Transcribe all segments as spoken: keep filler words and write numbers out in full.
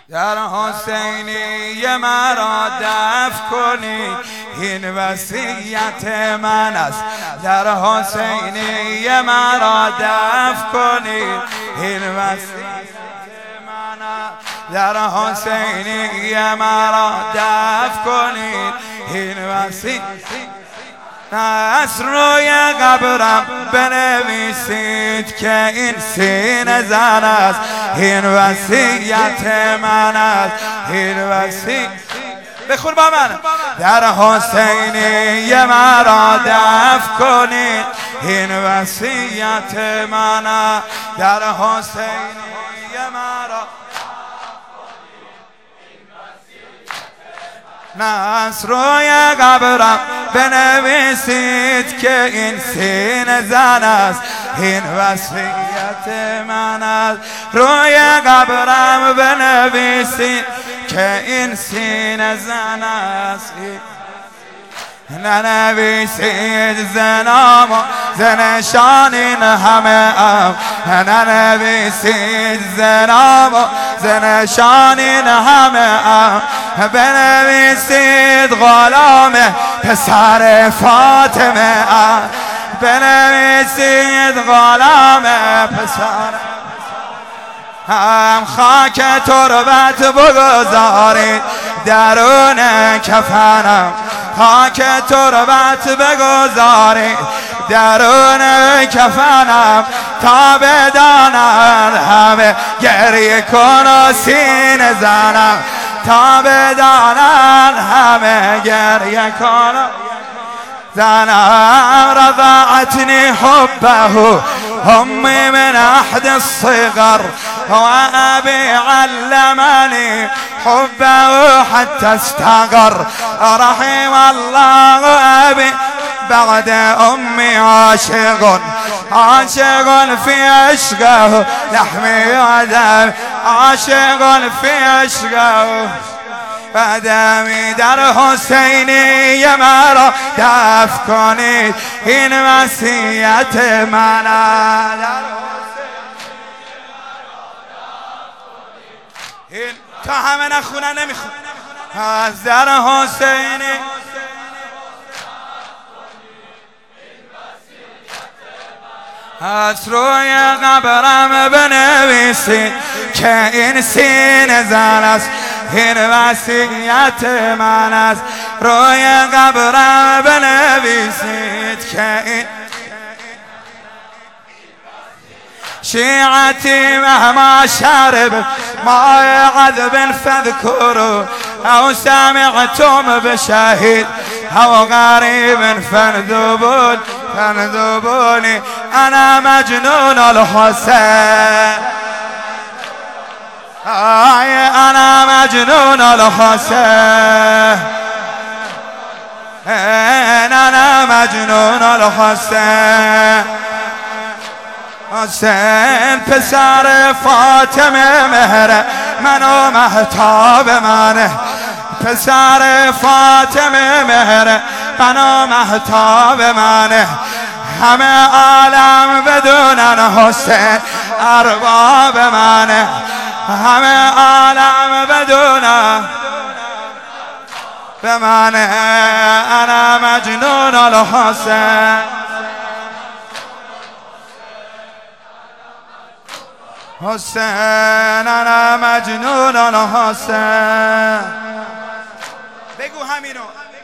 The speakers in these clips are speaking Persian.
در حسینی مرا دفن کنید، این وصیت من است. در حسینی مرا دفن کنید، این وصیت من است. در حسینی مرا دفن کنید، این وصیت از روی قبرم بنویسید که این سینه زن است، این وصیت من است، این وصیت. بخون با من. در حسینی مرا دفن کنید، این وصیت من است. در حسینی مرا از روی قبرم بنویسید که این سینه زن است، این وصیت من است. روی قبرم بنویسید که این سینه زن است. ننویسید زنام و زنشانین همه ام، ننویسید زنام و زنشانین همه ام، بنویسید غلام پسر فاطمه ام، بنویسید غلام پسر هم. خاک تربت بگذارید درون کفنم، خاک تربت بگذارید درون کفنم، تا بدانند همه گریه کن و سینه زنم، تا بدانند همه گریه کن و زنم. رضعتني حبه أمي من أحد الصغر، وأبي علمني حبه حتى استغر، رحم الله أبي بعد أمي عاشق، عاشق في عشقه لحمي ودمي، عاشق في عشقه بدمی. در حسینی مرا دفن کنید، این وصیت من است. این تا همه نخونن نمیخون. از در حسینی از روی قبرم بنویسید که این سینه زن است، این وصیت من است. روی قبرم بنویسید که این شیعتی مهما شرب ماء عذب فاذكروا، او سمعتم بشهید او غریب فانذبون فانذبوني انا مجنون الحسين، آي انا مجنون الحسين، انا مجنون الحسين. حسین پسر فاطمه مهر من و مهتاب منه، پسر فاطمه مهر من و مهتاب منه، همه عالم بدونن حسین ارباب منه، همه عالم بدونن به منه، انا مجنون الحسین. حسین انا مجنون الحسین. بگو همینو.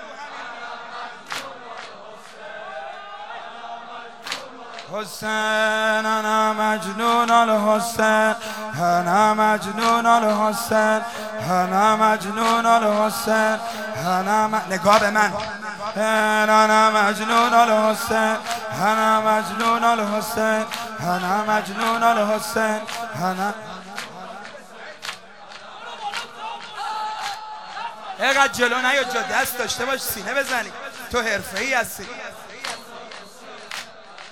حسین انا مجنون الحسین، انا مجنون الحسین، انا مجنون الحسین، انا م... نگاه به من. انا مجنون الحسین، انا مجنون الحسین، انا مجنون الحسین، انا. اینقدر جلو نیا، جا دست داشته باش سینه بزنی، تو حرفه‌ای هستی.